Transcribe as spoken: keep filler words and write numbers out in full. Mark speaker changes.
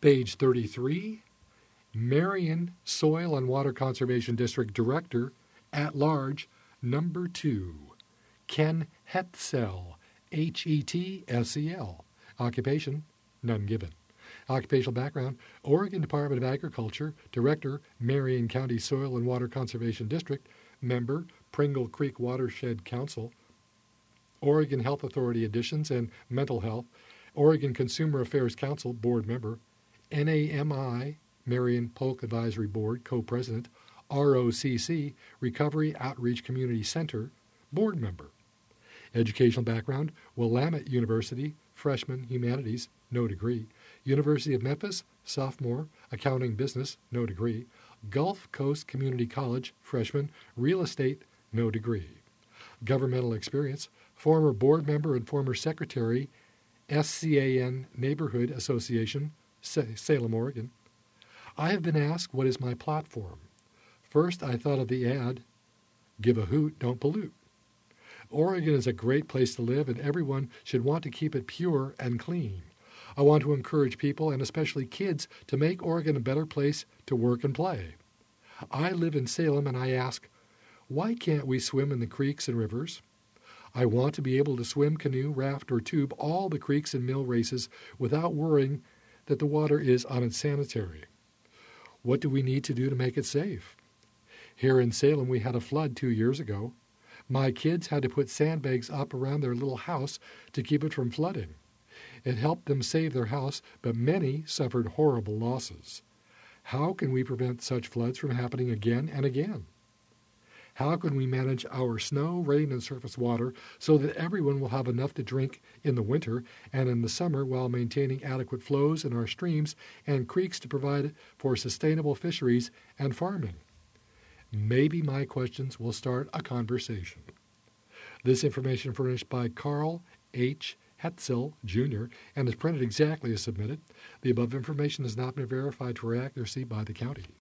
Speaker 1: Page thirty-three, Marion Soil and Water Conservation District Director at Large, number two, Ken Hetzel, H E T S E L. Occupation, none given. Occupational background, Oregon Department of Agriculture, Director, Marion County Soil and Water Conservation District, Member, Pringle Creek Watershed Council, Oregon Health Authority Additions and Mental Health, Oregon Consumer Affairs Council, Board Member, N A M I, Marion Polk Advisory Board, Co-President, R O C C, Recovery Outreach Community Center, Board Member. Educational background, Willamette University, Freshman, Humanities, no degree. University of Memphis, Sophomore, Accounting Business, no degree. Gulf Coast Community College, Freshman, Real Estate, no degree. Governmental experience, former board member and former secretary, S C A N Neighborhood Association, Salem, Oregon. I have been asked what is my platform. First, I thought of the ad, give a hoot, don't pollute. Oregon is a great place to live, and everyone should want to keep it pure and clean. I want to encourage people, and especially kids, to make Oregon a better place to work and play. I live in Salem, and I ask, why can't we swim in the creeks and rivers? I want to be able to swim, canoe, raft, or tube all the creeks and mill races without worrying that the water is unsanitary. What do we need to do to make it safe? Here in Salem, we had a flood two years ago. My kids had to put sandbags up around their little house to keep it from flooding. It helped them save their house, but many suffered horrible losses. How can we prevent such floods from happening again and again? How can we manage our snow, rain, and surface water so that everyone will have enough to drink in the winter and in the summer while maintaining adequate flows in our streams and creeks to provide for sustainable fisheries and farming? Maybe my questions will start a conversation. This information furnished by Carl H. Hetzel, Junior, and is printed exactly as submitted. The above information has not been verified for accuracy by the county.